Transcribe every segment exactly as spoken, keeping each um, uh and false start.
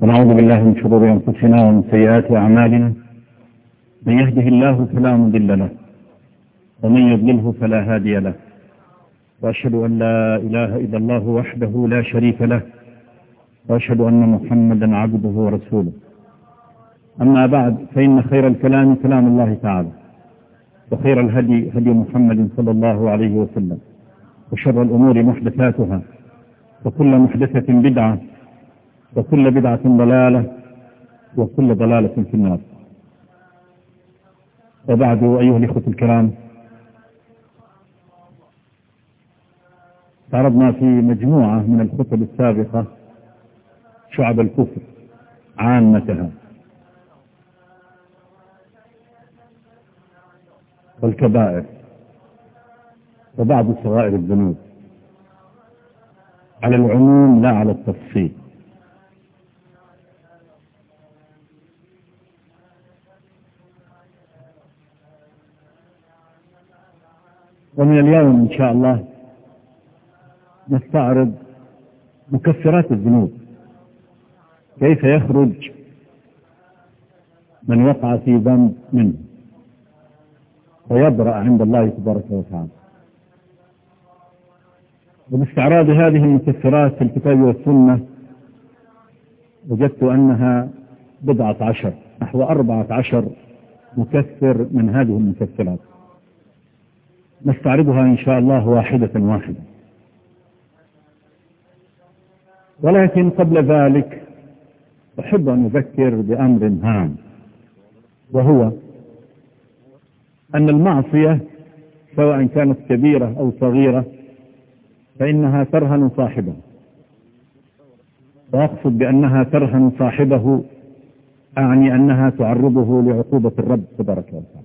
ونعوذ بالله من شرور أنفسنا ومن سيئات أعمالنا، من يهده الله فلا مضل له ومن يضلله فلا هادي له، وأشهد أن لا إله إلا الله وحده لا شريك له، وأشهد أن محمدا عبده ورسوله. أما بعد، فإن خير الكلام كلام الله تعالى، وخير الهدي هدي محمد صلى الله عليه وسلم، وشر الأمور محدثاتها، وكل محدثة بدعة، وكل بدعة ضلالة، وكل ضلالة في النار. وبعد، أيها الإخوة الكرام، تعرضنا في مجموعة من الخطب السابقة شعب الكفر عامتها، والكبائر، وبعض صغائر الذنوب، على العموم لا على التفصيل. ومن اليوم إن شاء الله نستعرض مكفرات الذنوب، كيف يخرج من وقع في ذنب منه ويبرأ عند الله تبارك وتعالى. وباستعراض هذه المكفرات في الكتاب والسنة وجدت أنها بضعة عشر نحو أربعة عشر مكفر من هذه المكفرات، نستعرضها إن شاء الله واحدة واحدة. ولكن قبل ذلك أحب أن أذكر بأمر هام، وهو أن المعصية سواء كانت كبيرة أو صغيرة فإنها ترهن صاحبه، وأقصد بأنها ترهن صاحبه أعني أنها تعرضه لعقوبة الرب تبارك وتعالى،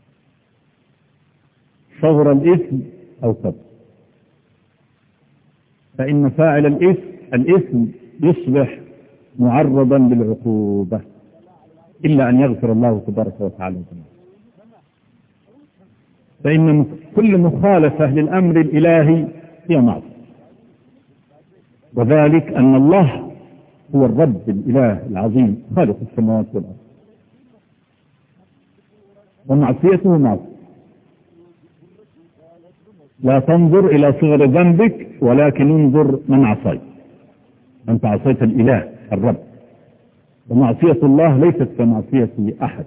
صغر الإثم أو كبر. فإن فاعل الإثم الإثم يصبح معرضا للعقوبة إلا أن يغفر الله تبارك وتعالى. فإن كل مخالفة للأمر الإلهي هي معصية، وذلك أن الله هو الرب الإله العظيم خالق السماوات والأرض، ومعصيته معصية. لا تنظر إلى صغر ذنبك، ولكن انظر من عصيت. أنت عصيت الإله الرب، ومعصية الله ليست كمعصية أحد.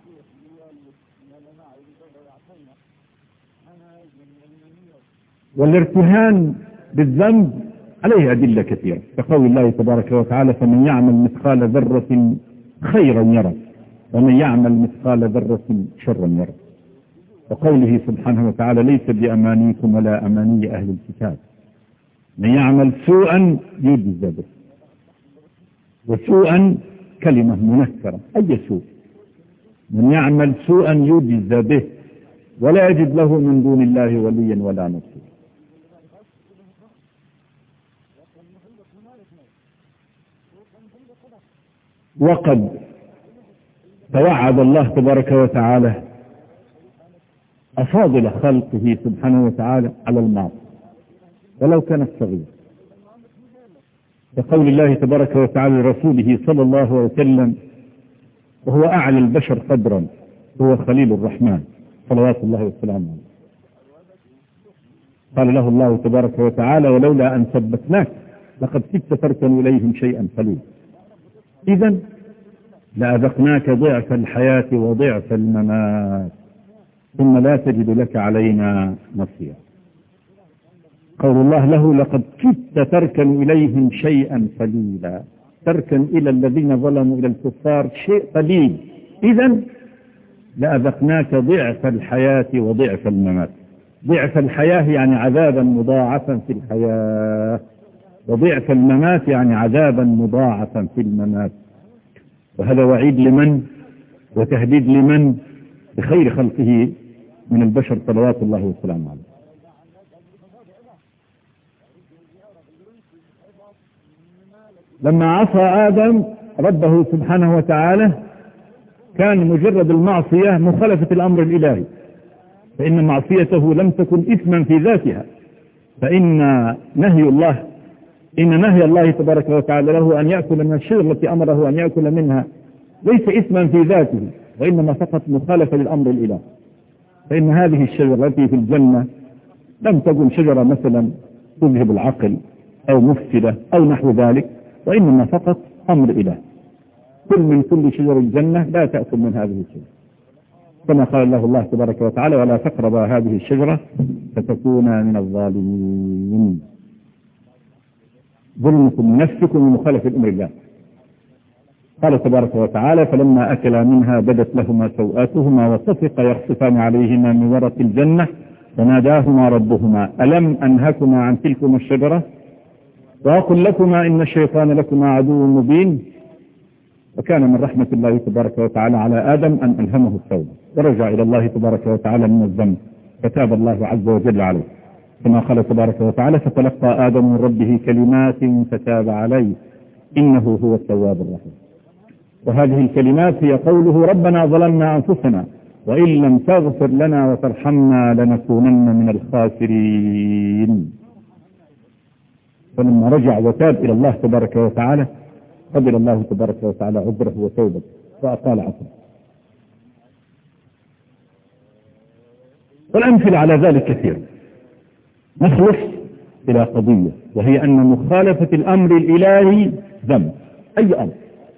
والارتهان بالذنب عليه أدلة كثيرة، كقول الله تبارك وتعالى: فمن يعمل مثقال ذرة خيرا يره، ومن يعمل مثقال ذرة شرا يره. وقوله سبحانه وتعالى: ليس بأمانيكم ولا أماني أهل الكتاب، من يعمل سوءا يجزى به. وسوءا كلمة منكرة، أي سوء؟ من يعمل سوءا يجزى به ولا يجد له من دون الله وليا ولا نصيرا. وقد توعد الله تبارك وتعالى أفاضل خلقه سبحانه وتعالى على المعصية ولو كانت صغيرة، كقول الله تبارك وتعالى لرسوله صلى الله عليه وسلم، وهو أعلى البشر قدرا، هو خليل الرحمن صلوات الله وسلامه عليه. قال له الله تبارك وتعالى: ولولا أن ثبتناك لقد كدت تركن إليهم شيئا قليلا، إذن لأذقناك ضعف الحياة وضعف الممات ثم لا تجد لك علينا نصيرا. قول الله له: لقد كدت تركن إليهم شيئا قليلا، تركن إلى الذين ظلموا إلى الكفار شيء قليل، إذن لأذقناك ضعف الحياة وضعف الممات. ضعف الحياة يعني عذابا مضاعفا في الحياة، وضعف الممات يعني عذابا مضاعفا في الممات. وهذا وعيد لمن وتهديد لمن؟ بخير خلقه من البشر صلوات الله وسلامه عليه. لما عصى آدم ربه سبحانه وتعالى كان مجرد المعصية مخالفة الأمر الإلهي، فإن معصيته لم تكن إثما في ذاتها، فإن نهي الله إن نهي الله تبارك وتعالى له أن يأكل من الشجرة التي أمره أن يأكل منها ليس إثما في ذاته، وإنما فقط مخالفة للأمر الإله. فإن هذه الشجرة التي في الجنة لم تكن شجرة مثلا تذهب العقل أو مفسدة أو نحو ذلك، وإنما فقط أمر إله. كل من كل شجر الجنة لا تأكل من هذه الشجرة، كما قال له الله تبارك وتعالى: ولا تقربا هذه الشجرة فتكونا من الظالمين. ظلمكم نفسكم ومخالفة أمر الله. قال تبارك وتعالى: فلما أكلا منها بدت لهما سوآتهما وطفقا يخصفان عليهما من ورق الجنة فناداهما ربهما ألم أنهكما عن تلكما الشجرة وأقل لكما إن الشيطان لكما عدو مبين. وكان من رحمة الله تبارك وتعالى على آدم أن ألهمه التوبة ورجع إلى الله تبارك وتعالى من الذنب، فتاب الله عز وجل عليه، كما قال تبارك وتعالى: فتلقى آدم من ربه كلمات فتاب عليه إنه هو التواب الرحيم. وهذه الكلمات هي قوله: ربنا ظلمنا أنفسنا وإن لم تغفر لنا وترحمنا لنكونن من الخاسرين. فلما رجع وتاب إلى الله تبارك وتعالى قبل الله تبارك وتعالى عذره وتوبته وأطال عفوه. والأمثلة على ذلك كثير. نخلص إلى قضية، وهي أن مخالفة الأمر الإلهي ذنب، أي أمر،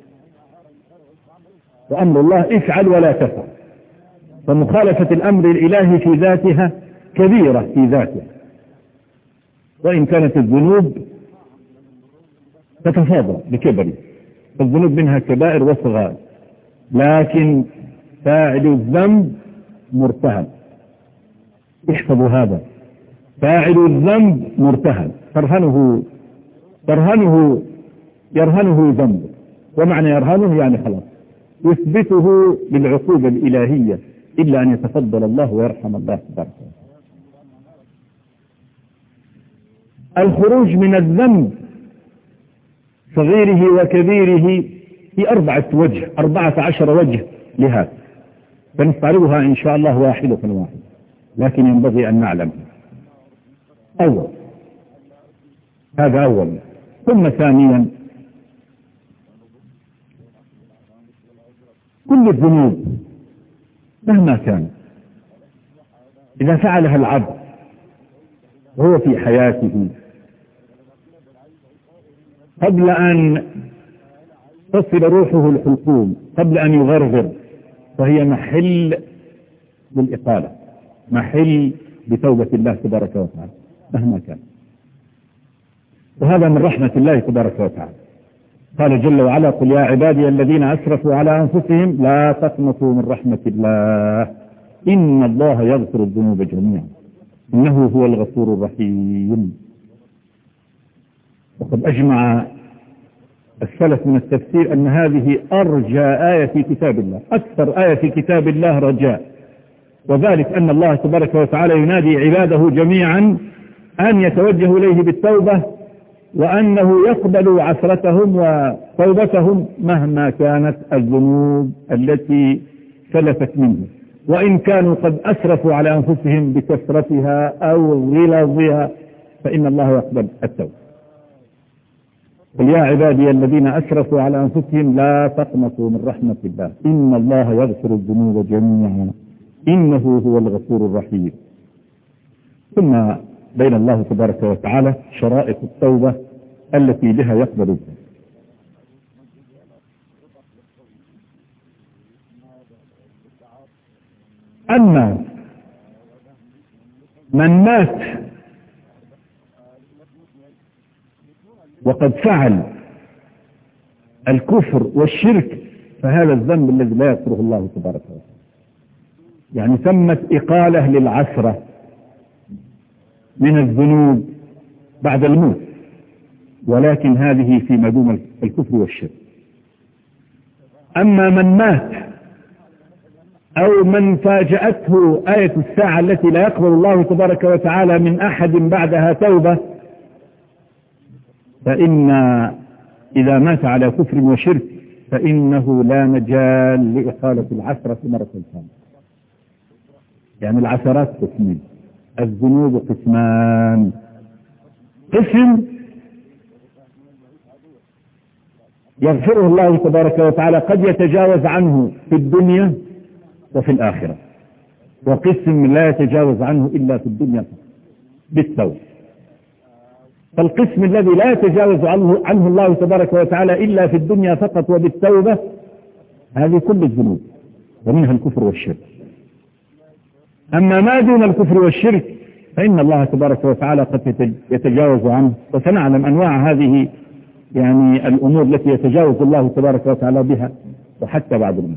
وأمر الله افعل ولا تفعل. فمخالفة الأمر الإلهي في ذاتها كبيرة في ذاتها، وإن كانت الذنوب تتفاضل بكبر، فالذنوب منها كبائر وصغائر، لكن فاعل الذنب مرتهن. احفظوا هذا: فاعل الذنب مرتهن، ترهنه ترهنه يرهنه ذنبه. ومعنى يرهنه يعني خلاص يثبته للعقوبة الإلهية، إلا أن يتفضل الله ويرحم الله تبارك وتعالى. الخروج من الذنب صغيره وكبيره في أربعة وجه أربعة عشر وجه لهذا، فنستعرضها إن شاء الله واحدة واحدة، لكن ينبغي أن نعلم. أول، هذا أول. ثم ثانيا، كل الذنوب مهما كان إذا فعلها العبد وهو في حياته قبل أن تصل روحه الحلقوم، قبل أن يغرغر، فهي محل للإقالة، محل بتوبة الله تبارك وتعالى مهما كان. وهذا من رحمة الله تبارك وتعالى. قال جل وعلا: قل يا عبادي الذين أسرفوا على أنفسهم لا تقنطوا من رحمة الله إن الله يغفر الذنوب جميعا إنه هو الغفور الرحيم. وقد أجمع السلف من التفسير أن هذه أرجى آية في كتاب الله، أكثر آية في كتاب الله رجاء، وذلك أن الله تبارك وتعالى ينادي عباده جميعا أن يتوجهوا إليه بالتوبة، وأنه يقبل عثرتهم وتوبتهم مهما كانت الذنوب التي سلفت منه، وإن كانوا قد أسرفوا على أنفسهم بكثرتها أو غلظها فإن الله يقبل التوبة. قل يا عبادي الذين أسرفوا على أنفسهم لا تقنطوا من رحمة الله إن الله يغفر الذنوب جميعا إنه هو الغفور الرحيم. ثم بين الله تبارك وتعالى شرائط التوبة التي بها يقبل الذنب. أما من مات وقد فعل الكفر والشرك فهذا الذنب الذي لا يغفره الله تبارك وتعالى، يعني ثمت إقالة للعثرة من الذنوب بعد الموت، ولكن هذه في مدوم الكفر والشرك. أما من مات أو من فاجأته آية الساعة التي لا يقبل الله تبارك وتعالى من أحد بعدها توبة، فإن إذا مات على كفر وشرك فإنه لا مجال لإقالة العثرة مرة ثانية. يعني العثرات قسمين، الذنوب قسمان: قسم يغفره الله تبارك وتعالى قد يتجاوز عنه في الدنيا وفي الآخرة، وقسم لا يتجاوز عنه إلا في الدنيا بالتوبة. فالقسم الذي لا يتجاوز عنه, عنه الله تبارك وتعالى إلا في الدنيا فقط وبالتوبة، هذه كل الذنوب ومنها الكفر والشرك. أما ما دون الكفر والشرك فإن الله تبارك وتعالى قد يتجاوز عنه، وسنعلم أنواع هذه يعني الأمور التي يتجاوز الله تبارك وتعالى بها وحتى بعد الموت.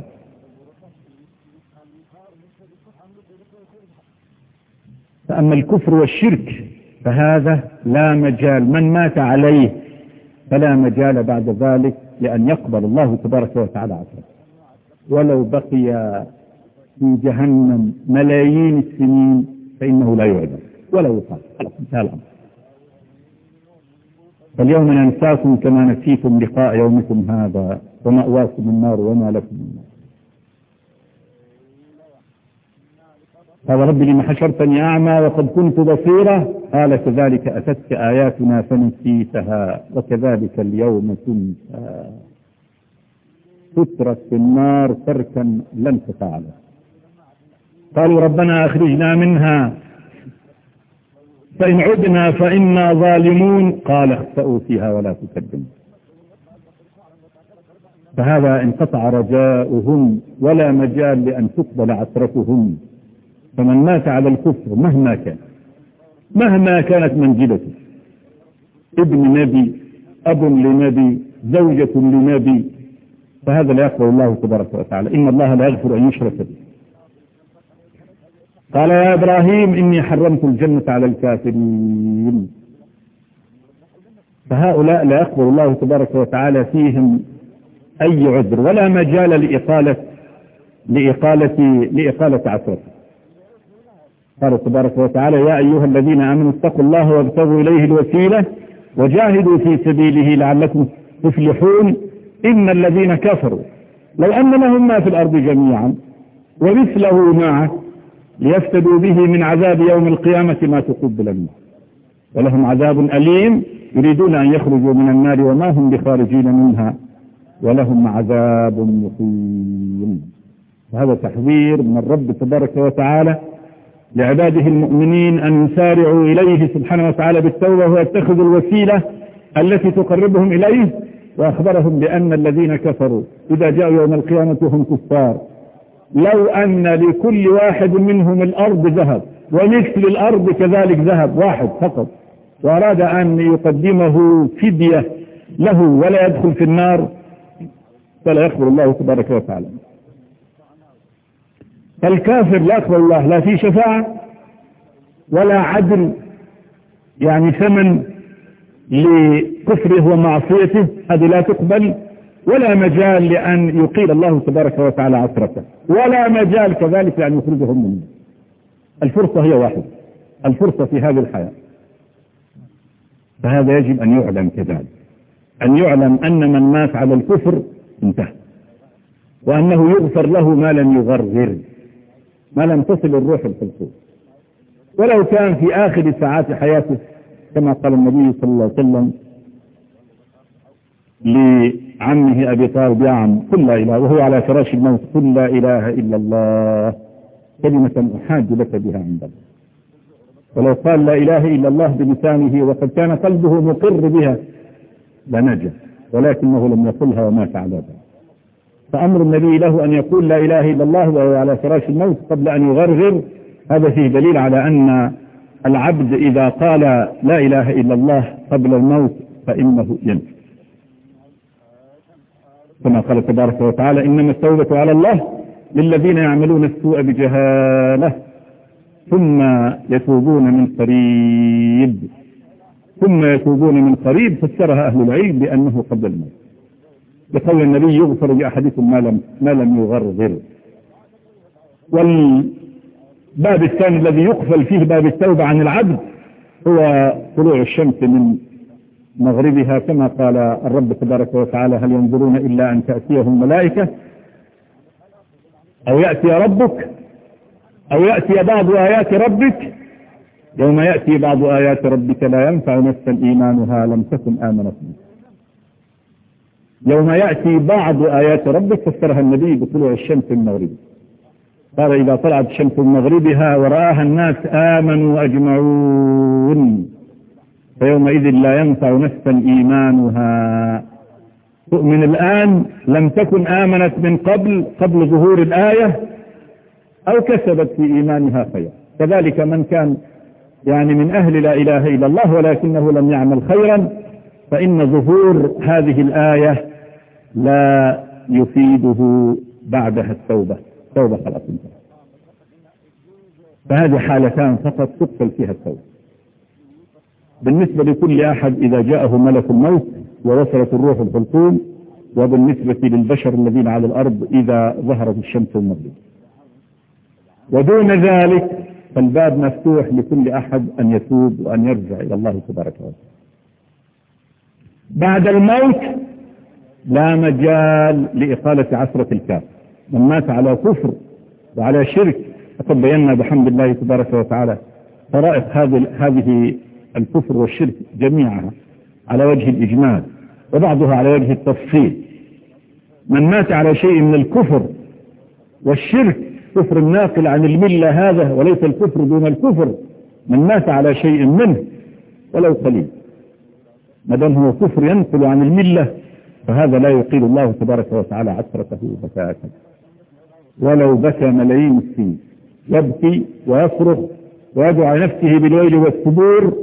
فأما الكفر والشرك فهذا لا مجال، من مات عليه فلا مجال بعد ذلك لأن يقبل الله تبارك وتعالى عفوه، ولو بقي في جهنم ملايين السنين فإنه لا يعذب ولا يقال. خلاص انتهى الأمر. فاليوم ننساكم كما نسيتم لقاء يومكم هذا، ومأواكم النار وما لكم من نار. قال رب لما حشرتني أعمى وقد كنت بصيرا، قال كذلك أتتك آياتنا فنسيتها وكذلك اليوم تنسى. تترك في النار تركا لن تفعله. قالوا ربنا أخرجنا منها فإن عدنا فإنا ظالمون، قال اخسأوا فيها ولا تكذبوا. فهذا انقطع رجاؤهم ولا مجال لأن تقبل عثرتهم. فمن مات على الكفر مهما كان، مهما كانت منزلته، ابن نبي، أب لنبي، زوجة لنبي، فهذا لا يقبل الله تبارك وتعالى. إن الله لا يغفر أن يشرك به. قال يا إبراهيم إني حرمت الجنة على الكافرين. فهؤلاء لا يقبل الله تبارك وتعالى فيهم أي عذر ولا مجال لإقالة لإقالة لإقالة عثرته. قال تبارك وتعالى يا أيها الذين آمنوا اتقوا الله وابتغوا إليه الوسيلة وجاهدوا في سبيله لعلكم تفلحون. إن الذين كفروا لو أن لهم ما في الأرض جميعا ومثله معه ليفتدوا به من عذاب يوم القيامة ما تقبل منه ولهم عذاب أليم يريدون أن يخرجوا من النار وما هم بخارجين منها ولهم عذاب مقيم. وهذا تحذير من الرب تبارك وتعالى لعباده المؤمنين أن يسارعوا إليه سبحانه وتعالى بالتوبة ويتخذوا الوسيلة التي تقربهم إليه. وأخبرهم بأن الذين كفروا إذا جاءوا يوم القيامة هم كفار لو أن لكل واحد منهم الأرض ذهب ومثل الأرض كذلك ذهب واحد فقط، وأراد أن يقدمه فدية له ولا يدخل في النار، فلا يقبل الله تبارك وتعالى. فالكافر لا يقبل الله لا في شفاعة ولا عدل، يعني ثمن لكفره ومعصيته هذه لا تقبل، ولا مجال لأن يقيل الله تبارك وتعالى عثرته، ولا مجال كذلك لأن يخرجهم منه. الفرصة هي واحدة، الفرصة في هذه الحياة. فهذا يجب أن يعلم كذلك، أن يعلم أن من مات على الكفر انتهى، وأنه يغفر له ما لم يغرغر، ما لم تصل الروح الحلقوم. ولو كان في آخر ساعات حياته كما قال النبي صلى الله عليه وسلم لعمه أبي طالب يا عم قل لا إله، وهو على فراش الموت قل لا إله إلا الله كلمة أحاج لك بها عند الله. ولو قال لا إله إلا الله بلسانه وقد كان قلبه مقر بها لنجا، ولكنه لم يقلها ومات على ذلك. فأمر النبي له أن يقول لا إله إلا الله وهو على فراش الموت قبل أن يغرغر. هذا فيه دليل على أن العبد إذا قال لا إله إلا الله قبل الموت فإنه ينفع، كما قال تبارك وتعالى إنما التوبة على الله للذين يعملون السوء بجهالة ثم يتوبون من قريب. ثم يتوبون من قريب فسرها أهل العلم بأنه قبل الموت، بقول النبي يغفر لأحدكم ما لم, ما لم يغرغر. والباب الثاني الذي يقفل فيه باب التوبة عن العبد هو طلوع الشمس من مغربها، كما قال الرب تبارك وتعالى هل ينظرون إلا أن تأتيهم ملائكة أو يأتي ربك أو يأتي بعض آيات ربك يوم يأتي بعض آيات ربك لا ينفع نفسا إيمانها لم تكن آمنت. يوم يأتي بعض آيات ربك فسرها النبي بطلوع الشمس من مغربها، قال إذا طلعت الشمس من مغربها ورآها الناس آمنوا أجمعون فيومئذ لا ينفع نفسا إيمانها. تؤمن الآن لم تكن آمنت من قبل قبل ظهور الآية أو كسبت في إيمانها خير. كذلك من كان يعني من أهل لا إله إلا الله ولكنه لم يعمل خيرا فإن ظهور هذه الآية لا يفيده بعدها التوبة، توبة خلاص انتهى. فهذه حالتان فقط تقبل فيها التوبة بالنسبة لكل أحد إذا جاءه ملك الموت ووصلت الروح الحلقوم، وبالنسبة للبشر الذين على الأرض إذا ظهرت الشمس المغرب. ودون ذلك فالباب مفتوح لكل أحد أن يتوب وأن يرجع إلى الله تبارك وتعالى. بعد الموت لا مجال لإقالة عثرة الكافر. من مات على كفر وعلى شرك فقد بينا بحمد الله تبارك وتعالى طرائق هذه الكفر والشرك جميعها على وجه الإجمال وبعضها على وجه التفصيل. من مات على شيء من الكفر والشرك كفر الناقل عن الملة هذا وليس الكفر دون الكفر، من مات على شيء منه ولو قليل ما دام هو كفر ينقل عن الملة فهذا لا يقيل الله تبارك وتعالى عثرته بكاء ولو بكى ملايين السنين، يبكي ويصرخ ويدعو نفسه بالويل والثبور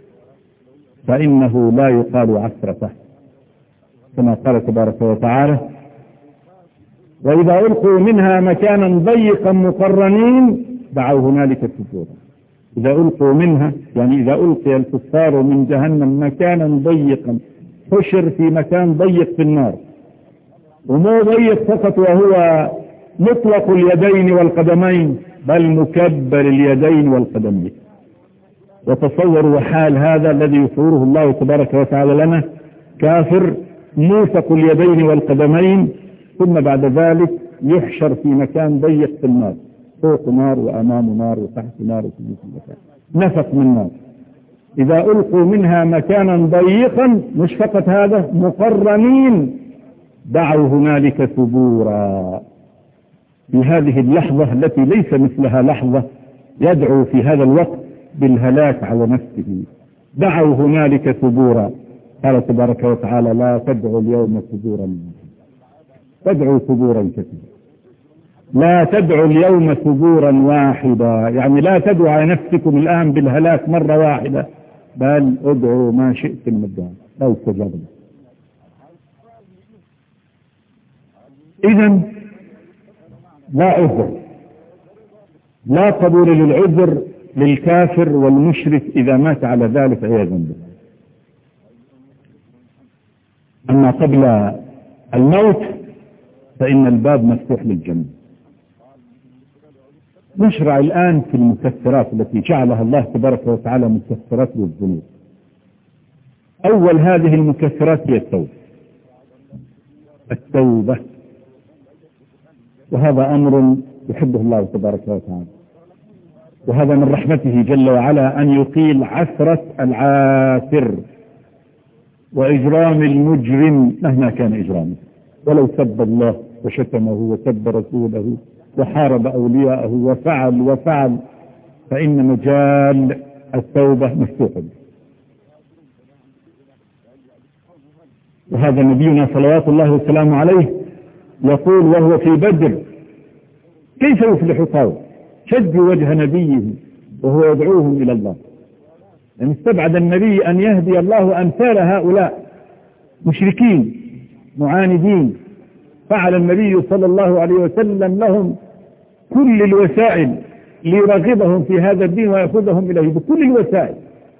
فإنه لا يقال عثرته، كما قال تبارك وتعالى وإذا ألقوا منها مكانا ضيقا مقرنين دعوا هنالك ثبورا. إذا ألقوا منها يعني إذا ألقي الكفار من جهنم مكانا ضيقا، حشر في مكان ضيق في النار، ومو ضيق فقط وهو مطلق اليدين والقدمين بل مكبر اليدين والقدمين. وتصوروا حال هذا الذي يصوره الله تبارك وتعالى لنا، كافر موثق اليدين والقدمين ثم بعد ذلك يحشر في مكان ضيق في النار، فوق نار وأمام نار وتحت نار وفي مكان نفق من نار. إذا ألقوا منها مكانا ضيقا مش فقط هذا مقرنين دعوا هنالك ثبورا. في هذه اللحظة التي ليس مثلها لحظة يدعو في هذا الوقت بالهلاك على نفسه دعوا هنالك ثبورا. قال تبارك وتعالى لا تدعوا اليوم ثبورا، تدعوا ثبورا كثيرا، لا تدعوا اليوم ثبورا واحدا، يعني لا تدعوا على نفسكم الآن بالهلاك مرة واحدة بل ادعوا ما شئتم من الدعاء لا يستجاب لكم. إذن لا عذر، لا قبول للعذر للكافر والمشرك إذا مات على ذلك عياذا بالله. أما قبل الموت فإن الباب مفتوح للجنة. نشرع الآن في المكفرات التي جعلها الله تبارك وتعالى مكفرات للذنوب. أول هذه المكفرات هي التوبة، التوبة، وهذا أمر يحبه الله تبارك وتعالى، وهذا من رحمته جل وعلا أن يقيل عثرة العاثر وإجرام المجرم مهما كان إجرامه، ولو سب الله وشتمه وسب رسوله وحارب أولياءه وفعل وفعل فإن مجال التوبة مفتوح. وهذا نبينا صلوات الله وسلامه عليه يقول وهو في بدر كيف يفلح قوم شجوا وجه نبيه وهو يدعوهم إلى الله. يعني استبعد النبي أن يهدي الله أمثال هؤلاء مشركين معاندين، فعل النبي صلى الله عليه وسلم لهم كل الوسائل ليرغبهم في هذا الدين ويأخذهم إليه بكل الوسائل،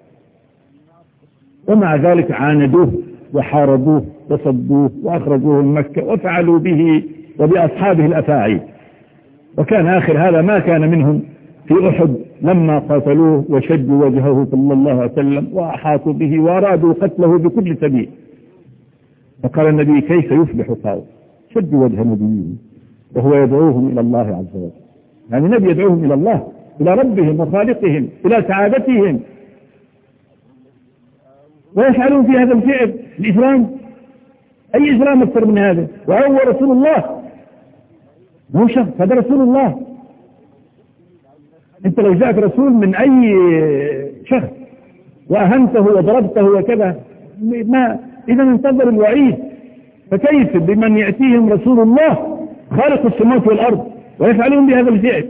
ومع ذلك عاندوه وحاربوه وصدوه وأخرجوه من مكة وفعلوا به وبأصحابه الأفاعيل. وكان آخر هذا ما كان منهم في أحد لما قاتلوه وشجوا وجهه صلى الله عليه وسلم وأحاطوا به وأرادوا قتله بكل سبيل. فقال النبي كيف يفلح قوم شجوا وجه نبيه وهو يدعوهم إلى الله عز وجل. يعني النبي يدعوهم إلى الله، إلى ربهم وخالقهم، إلى سعادتهم، ويفعلون في هذا الفعل الإسلام أي إجرام أكثر من هذا؟ وهو رسول الله، مو شخص، هذا رسول الله. أنت لو جاءك رسول من أي شخص وأهنته وضربته وكذا ما إذا انتظر الوعيد، فكيف بمن يأتيهم رسول الله خالق السماوات والأرض ويفعلون بهذا الفعل؟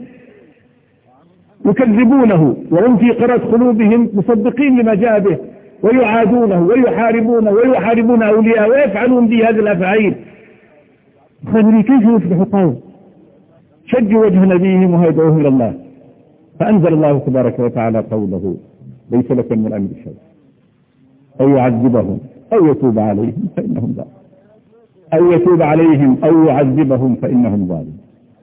يكذبونه وهم في قرة قلوبهم مصدقين لما جاء به، ويعادونه ويحاربونه ويحاربون أولياء ويفعلون به هذه الأفعال. قالوا كيف يصبح قوم شجوا وجه نبيهم وهدوه إلى الله، فأنزل الله تبارك وتعالى قوله ليس لك من الأمر شيء أو يعذبهم أو يتوب عليهم فإنهم ظالمون، أو يتوب عليهم أو يعذبهم فإنهم ظالمون.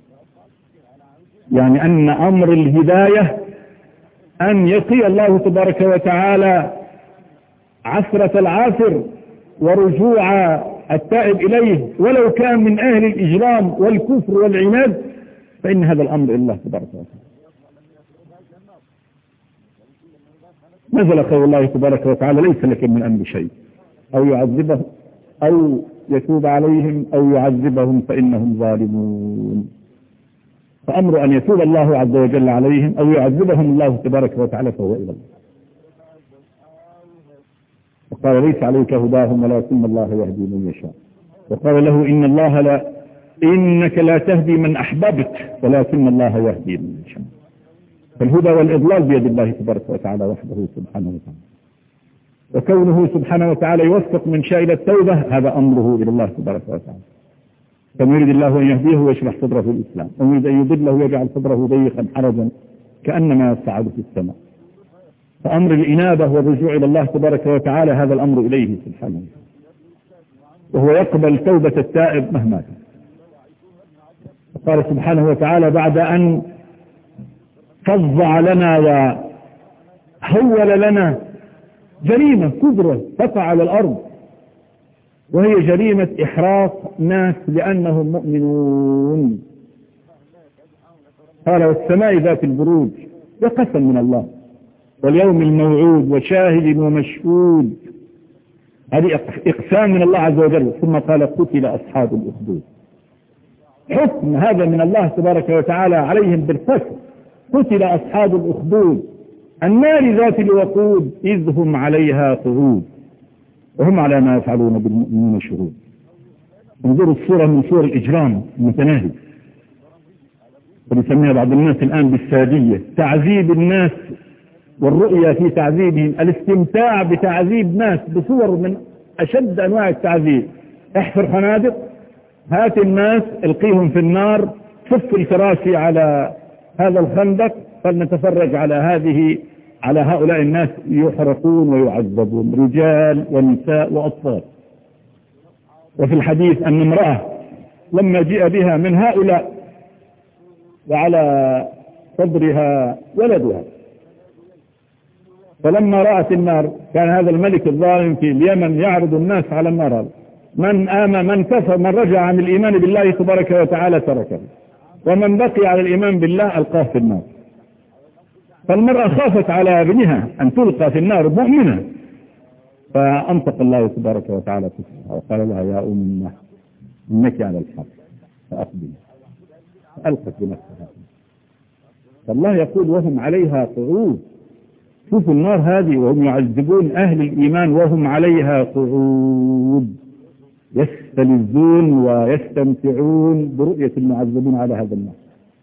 يعني أن أمر الهداية أن يقي الله تبارك وتعالى عثرة العاثر ورجوع التائب إليه ولو كان من أهل الإجرام والكفر والعناد، فإن هذا الأمر الله تبارك وتعالى. نزل قول الله تبارك وتعالى ليس لك من أمر شيء أو يعذبهم أو يتوب عليهم أو يعذبهم فإنهم ظالمون. فأمر أن يتوب الله عز وجل عليهم أو يعذبهم الله تبارك وتعالى فهو إلى الله. وقال ليس عليك هداهم ولكن الله يهدي من يشاء. وقال له إن الله لا إنك لا تهدي من أحببت ولكن الله يهدي من يشاء. فالهدى والإضلال بيد الله تبارك وتعالى وحده سبحانه وتعالى. وكونه سبحانه وتعالى يوفق من شاء إلى التوبة هذا أمره إلى الله تبارك وتعالى. كما يريد الله أن يهديه ويشرح صدره في الإسلام، ومن يريد أن يضله ويجعل صدره ضيقا حرجا كأنما يصعد في السماء. فأمر الإنابة والرجوع إلى الله تبارك وتعالى هذا الأمر إليه سبحانه وتعالى، وهو يقبل توبة التائب مهما كان. وقال سبحانه وتعالى بعد أن فظع لنا وهول لنا جريمة كبرى تقع على الأرض، وهي جريمة إحراق ناس لأنهم مؤمنون. قال والسماء ذات البروج، وقسم من الله، واليوم الموعود وشاهد ومشهود، هذه إقسام من الله عز وجل. ثم قال قتل أصحاب الأخدود، حكم هذا من الله تبارك وتعالى عليهم بالقتل. قتل أصحاب الأخدود النار ذات الوقود إذ هم عليها قعود وهم على ما يفعلون بالمؤمنين شهود. انظروا الصورة من صور الإجرام المتناهي، ونسميها بعض الناس الآن بالسادية، تعذيب الناس والرؤية في تعذيبهم، الاستمتاع بتعذيب ناس بصور من أشد أنواع التعذيب. احفر خنادق، هات الناس القيهم في النار، صف الكراسي على هذا الخندق، فلنتفرج على هذه على هؤلاء الناس يحرقون ويعذبون، رجال ونساء وأطفال. وفي الحديث أن امرأة لما جاء بها من هؤلاء وعلى صدرها ولدها، فلما رأت النار، كان هذا الملك الظالم في اليمن يعرض الناس على النار، من آمن من كفر من رجع عن الإيمان بالله تبارك وتعالى تركه، ومن بقي على الإيمان بالله ألقاه في النار. فالمرأة خافت على ابنها أن تلقى في النار مؤمنة، فأنطق الله تبارك وتعالى فيها وقال لها يا أمه إنك على الحق فأقبل، فألقت بنفسها. فالله يقول وهم عليها قعود. شوفوا النار هذه وهم يعذبون أهل الإيمان وهم عليها قعود، يستلذون ويستمتعون برؤية المعذبين على هذا النار.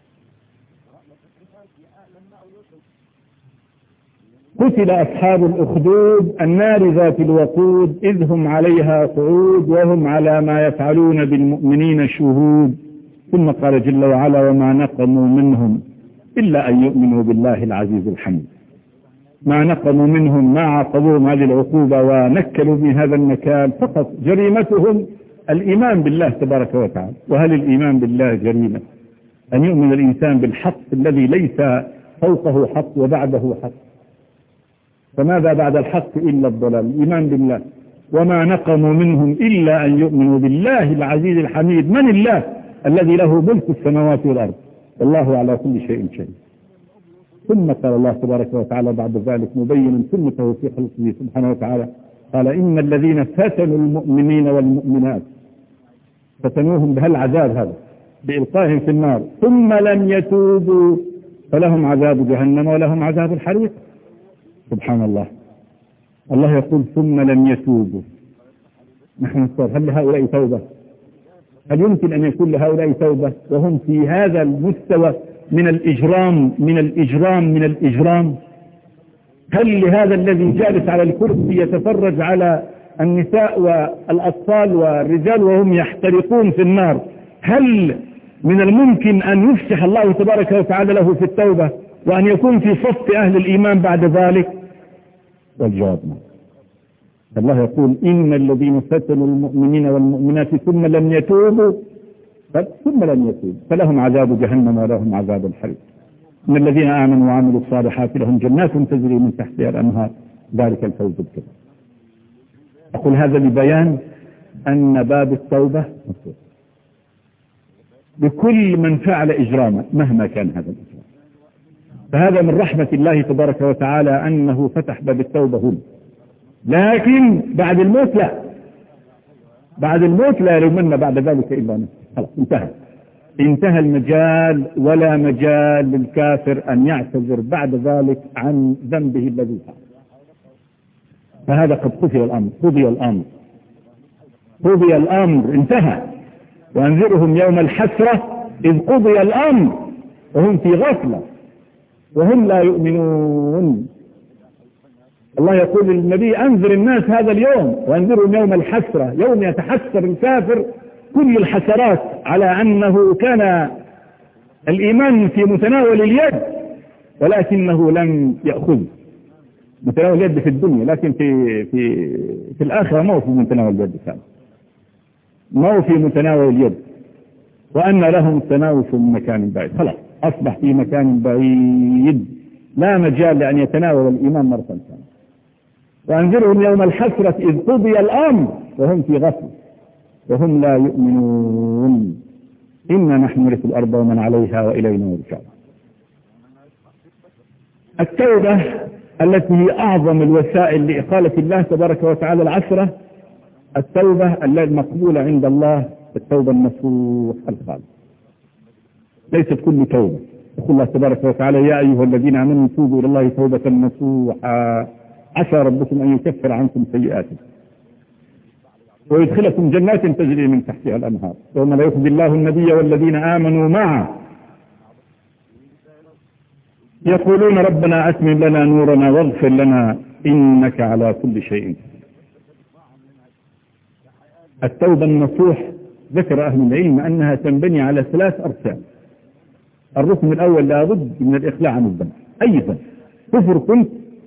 قتل أصحاب الأخدود النار ذات الوقود إذ هم عليها قعود وهم على ما يفعلون بالمؤمنين شهود. ثم قال جل وعلا وما نقموا منهم إلا أن يؤمنوا بالله العزيز الحميد. ما نقموا منهم، ما عاقبوهم هذه العقوبة ونكلوا من هذا المكان، فقط جريمتهم الإيمان بالله تبارك وتعالى. وهل الإيمان بالله جريمة؟ أن يؤمن الإنسان بالحق الذي ليس فوقه حق وبعده حق، فماذا بعد الحق إلا الضلال؟ الإيمان بالله. وما نقموا منهم إلا أن يؤمنوا بالله العزيز الحميد. من الله؟ الذي له ملك السماوات والأرض والله على كل شيء شهيد. ثم قال الله تبارك وتعالى بعد ذلك مبينا سنته في خلقه سبحانه وتعالى قال إن الذين فتنوا المؤمنين والمؤمنات فتنوهم بهالعذاب هذا بإلقائهم في النار ثم لم يتوبوا فلهم عذاب جهنم ولهم عذاب الحريق. سبحان الله. الله يقول ثم لم يتوبوا. نحن نقول هل لهؤلاء توبة؟ هل يمكن أن يكون لهؤلاء توبة وهم في هذا المستوى من الإجرام من الإجرام من الإجرام؟ هل لهذا الذي جالس على الكرسي يتفرج على النساء والأطفال والرجال وهم يحترقون في النار، هل من الممكن أن يفسح الله تبارك وتعالى له في التوبة وأن يكون في صف أهل الإيمان بعد ذلك؟ والجواب نعم. الله يقول إن الذين فتنوا المؤمنين والمؤمنات ثم لم يتوبوا ثم لم يتوبوا فلهم عذاب جهنم ولهم عذاب الحريق. إن الذين آمنوا وعملوا الصالحات لهم جنات تجري من تحتها الأنهار ذلك الفوز الكبير. أقول هذا لبيان أن باب التوبة مفتوح لكل من فعل إجراما مهما كان هذا الإجرام. فهذا من رحمة الله تبارك وتعالى أنه فتح باب التوبة هنا، لكن بعد الموت لا، بعد الموت لا يلومن بعد ذلك إلا نفسه. خلاص انتهى انتهى المجال، ولا مجال للكافر أن يعتذر بعد ذلك عن ذنبه الذي فعل. فهذا قد قضي الأمر قضي الأمر قضي الأمر انتهى. وأنذرهم يوم الحسرة إذ قضي الأمر وهم في غفلة وهم لا يؤمنون. الله يقول للنبي أنذر الناس هذا اليوم وأنذرهم يوم الحسرة، يوم يتحسر الكافر كل الحسرات على أنه كان الإيمان في متناول اليد ولكنه لم يأخذ متناول اليد في الدنيا، لكن في في في الآخرة ما هو في متناول اليد كان ما هو في متناول اليد، وأن لهم التناوش من مكان بعيد. خلاص أصبح في مكان بعيد لا مجال لأن يتناول الإيمان مرة ثانية. وأنذرهم يوم الحسرة إذ قضي الأمر وهم في غفلة وهم لا يؤمنون. إنا نحن نرث الأرض ومن عليها وإلينا يرجعون. التوبة التي هي أعظم الوسائل لإقالة الله تبارك وتعالى العثرة، التوبة المقبولة عند الله التوبة النصوح الخالص، ليست كل توبة. يقول الله تبارك وتعالى يا أيها الذين آمنوا توبوا إلى الله توبة نصوحا عسى ربكم أن يكفر عنكم سيئاتكم ويدخلكم جنات تجري من تحتها الأنهار يوم لا يخزي الله النبي والذين آمنوا معه يقولون ربنا أتمم لنا نورنا واغفر لنا إنك على كل شيء. التوبة النصوح ذكر أهل العلم أنها تنبني على ثلاث أركان. الركن الأول لابد من الإخلاع عن الذنب، أي ذنب كفر كنت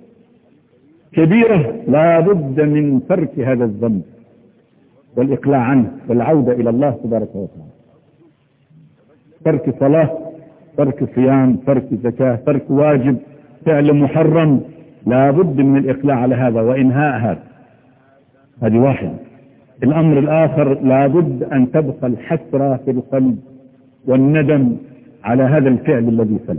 كبيرة لابد من ترك هذا الذنب والإقلاع عنه والعودة إلى الله تبارك وتعالى. ترك صلاة، ترك صيام، ترك زكاة، ترك واجب، فعل محرم، لابد من الإقلاع على هذا وإنهاء هذا. هذه واحدة. الأمر الآخر لابد أن تبقى الحسرة في القلب والندم على هذا الفعل الذي فعله،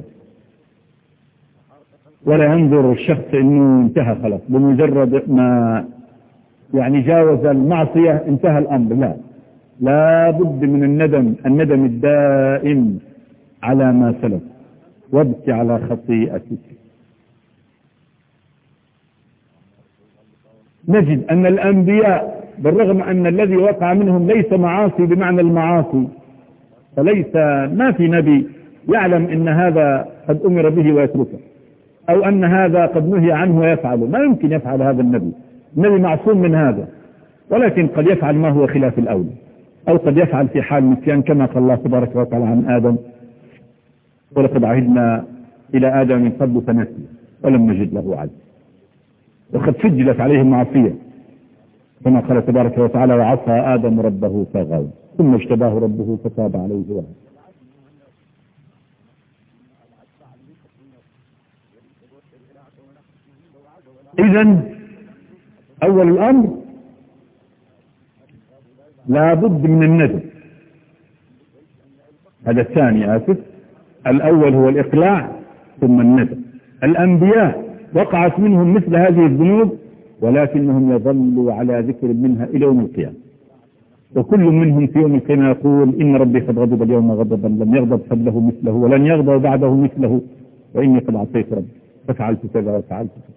ولا ينظر الشخص انه انتهى خلاص بمجرد ما يعني جاوز المعصية انتهى الامر، لا، لابد من الندم الندم الدائم على ما سلف وابكي على خطيئتك. نجد ان الانبياء بالرغم ان الذي وقع منهم ليس معاصي بمعنى المعاصي، فليس ما في نبي يعلم ان هذا قد امر به ويتركه أو أن هذا قد نهي عنه ويفعله، ما يمكن يفعل هذا النبي. النبي معصوم من هذا، ولكن قد يفعل ما هو خلاف الأولى، أو قد يفعل في حال نسيان كما قال الله تبارك وتعالى عن آدم ولقد عهدنا إلى آدم من قبل فنسي ولم نجد له عزم، وقد سجلت عليه المعصية كما قال تبارك وتعالى وعصى آدم ربه فغوى ثم اجتباه ربه فتاب عليه وهدى. إذن أول الأمر لابد من الندم، هذا الثاني آسف. الأول هو الإقلاع ثم الندم. الأنبياء وقعت منهم مثل هذه الذنوب ولكنهم يظلوا على ذكر منها إلى يوم القيامة. وكل منهم في يوم القيامة يقول إن ربي قد غضب اليوم غضبا لم يغضب قبله مثله ولن يغضب بعده مثله وإني قد عصيت ربي ففعلت كذا وفعلت كذا.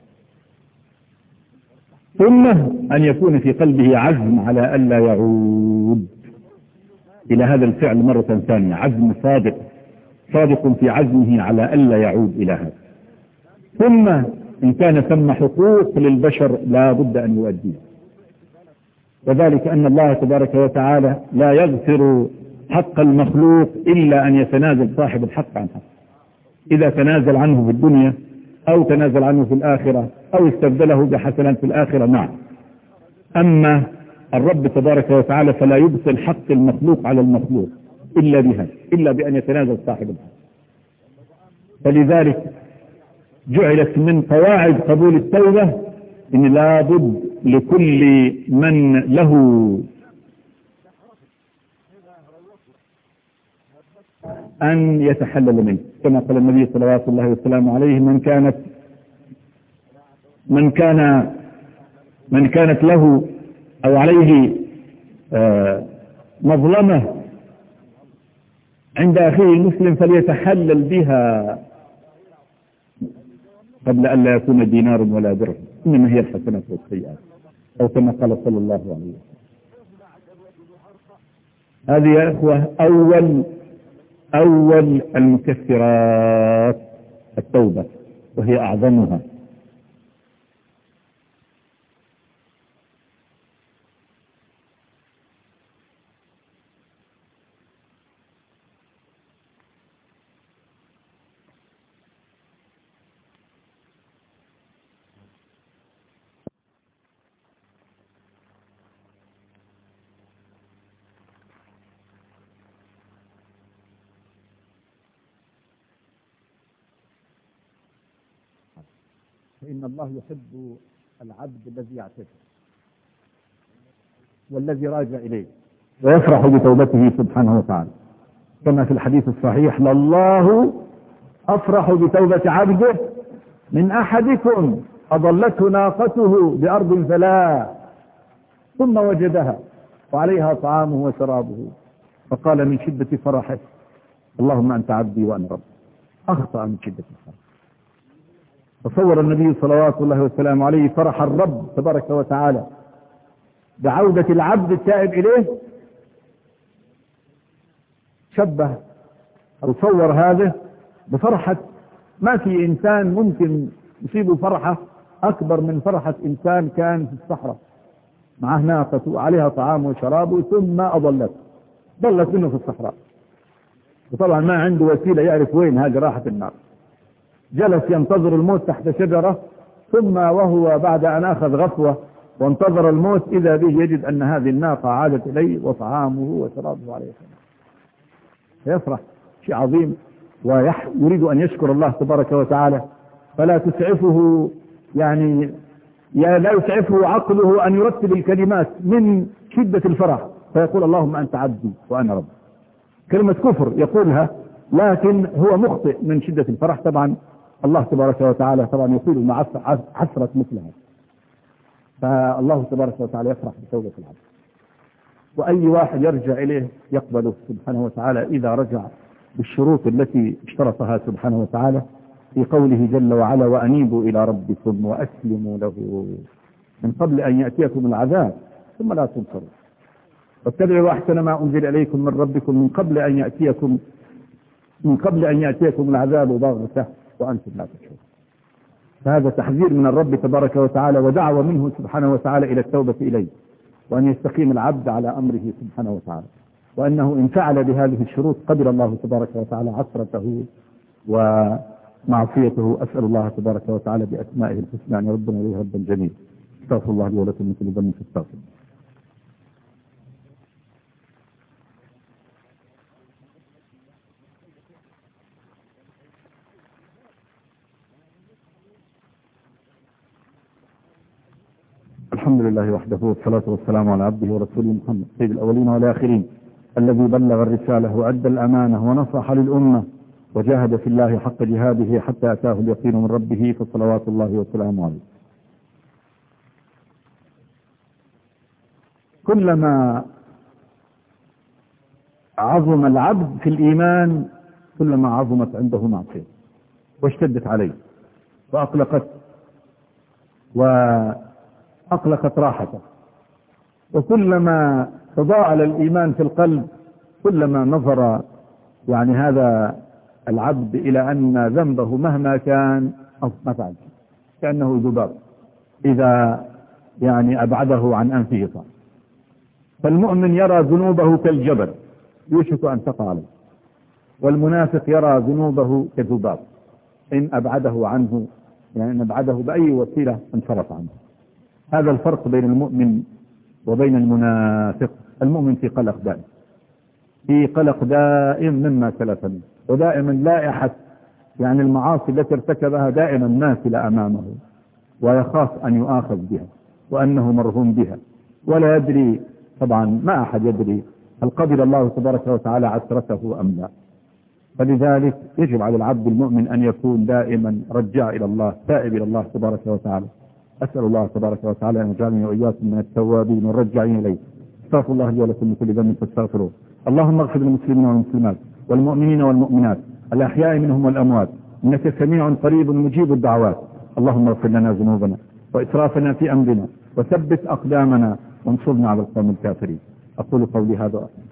ثم أن يكون في قلبه عزم على ألا يعود إلى هذا الفعل مرة ثانية، عزم صادق صادق في عزمه على ألا يعود إلى هذا. ثم إن كان ثم حقوق للبشر لا بد أن يؤديه، وذلك أن الله تبارك وتعالى لا يغفر حق المخلوق إلا أن يتنازل صاحب الحق عن حق. إذا تنازل عنه في الدنيا أو تنازل عنه في الآخرة أو استبدله بحسنات في الآخرة نعم. أما الرب تبارك وتعالى فلا يبطل حق المخلوق على المخلوق إلا بها، إلا بأن يتنازل صاحب الحق. فلذلك جعلت من قواعد قبول التوبة إن لا بد لكل من له أن يتحلل منه، كما قال النبي صلوات الله وسلامه عليه: من كانت من كان من كانت له أو عليه آه مظلمة عند أخيه المسلم فليتحلل بها قبل أن لا يكون دينار ولا درهم، إنما هي الحسنات والسيئات، أو كما قال صلى الله عليه وسلم. هذه يا إخوة أول أول المكفرات التوبة، وهي أعظمها. فإن الله يحب العبد الذي يعتذر والذي راجع إليه ويفرح بتوبته سبحانه وتعالى، كما في الحديث الصحيح: لله أفرح بتوبة عبده من أحدكم أضلته ناقته بأرض فلا ثم وجدها وعليها طعامه وشرابه فقال من شدة فرحه: اللهم أنت عبدي وأنا ربي. أخطأ من شدة الفرح. تصور النبي صلوات الله وسلامه عليه فرح الرب تبارك وتعالى بعودة العبد التائب إليه، شبه أو صور هذا بفرحة ما في إنسان ممكن يصيبه فرحة أكبر من فرحة إنسان كان في الصحراء معه ناقة وعليها طعام وشراب ثم أضلت ضلت منه في الصحراء، وطبعا ما عنده وسيلة يعرف وين هذه راحة النار، جلس ينتظر الموت تحت شجرة، ثم وهو بعد أن أخذ غفوة وانتظر الموت إذا به يجد أن هذه الناقة عادت إليه وطعامه وشرابه عليه السلام. فيفرح شيء عظيم ويريد أن يشكر الله تبارك وتعالى، فلا تسعفه يعني لا يسعفه عقله أن يرتب الكلمات من شدة الفرح فيقول: اللهم أنت عبدي وأنا ربي. كلمة كفر يقولها لكن هو مخطئ من شدة الفرح. طبعا الله تبارك وتعالى طبعا يقول مع حسرة مثلها. فالله تبارك وتعالى يفرح بتوبة العبد، وأي واحد يرجع إليه يقبله سبحانه وتعالى إذا رجع بالشروط التي اشترطها سبحانه وتعالى في قوله جل وعلا: وأنيبوا إلى ربكم وأسلموا له من قبل أن يأتيكم العذاب ثم لا تنصروا واتبعوا أحسن ما أنزل إليكم من ربكم من قبل أن يأتيكم من قبل أن يأتيكم العذاب بغتة وأنتم لا تشعرون. فهذا تحذير من الرب تبارك وتعالى ودعوة منه سبحانه وتعالى إلى التوبة إليه، وأن يستقيم العبد على أمره سبحانه وتعالى، وأنه إن فعل بهذه الشروط قبل الله تبارك وتعالى عثرته ومعصيته. أسأل الله تبارك وتعالى بأسمائه الحسنى أن يردنا إليه ربا جميلا. استغفر الله لي ولكم من كل ذنب فاستغفر. الحمد لله وحده والصلاة والسلام على عبده ورسوله محمد سيد الأولين والآخرين الذي بلغ الرسالة وأدى الأمانة ونصح للأمة وجاهد في الله حق جهاده حتى أتاه اليقين من ربه، فصلوات الله وسلامه عليه. كلما عظم العبد في الإيمان كلما عظمت عنده معصية واشتدت عليه وأقلقت وأقلقت راحته. وكلما تضاءل الإيمان في القلب كلما نظر يعني هذا العبد إلى أن ذنبه مهما كان ما فعل، كأنه ذباب إذا يعني أبعده عن أنفه طار. فالمؤمن يرى ذنوبه كالجبل يوشك أن تقع عليه، والمنافق يرى ذنوبه كذباب إن أبعده عنه يعني إن أبعده بأي وسيلة انصرف عنه. هذا الفرق بين المؤمن وبين المنافق. المؤمن في قلق دائم، في قلق دائم مما سلف منه، ودائما لائحة يعني المعاصي التي ارتكبها دائما ماثلة أمامه، ويخاف أن يؤاخذ بها وأنه مرهون بها، ولا يدري طبعا ما أحد يدري هل قبل الله تبارك وتعالى عسرته أم لا. فلذلك يجب على العبد المؤمن أن يكون دائما رجاء إلى الله تائب إلى الله تبارك وتعالى. أسأل الله تبارك وتعالى أن يجعلني وإياكم من التوابين والرجاعين إليه. استغفر الله لي ولكم من كل ذنب فاستغفروه. اللهم اغفر للمسلمين والمسلمات والمؤمنين والمؤمنات الأحياء منهم والأموات، إنك سميع قريب مجيب الدعوات. اللهم اغفر لنا ذنوبنا وإسرافنا في أمرنا وثبت أقدامنا وانصرنا على القوم الكافرين. أقول قولي هذا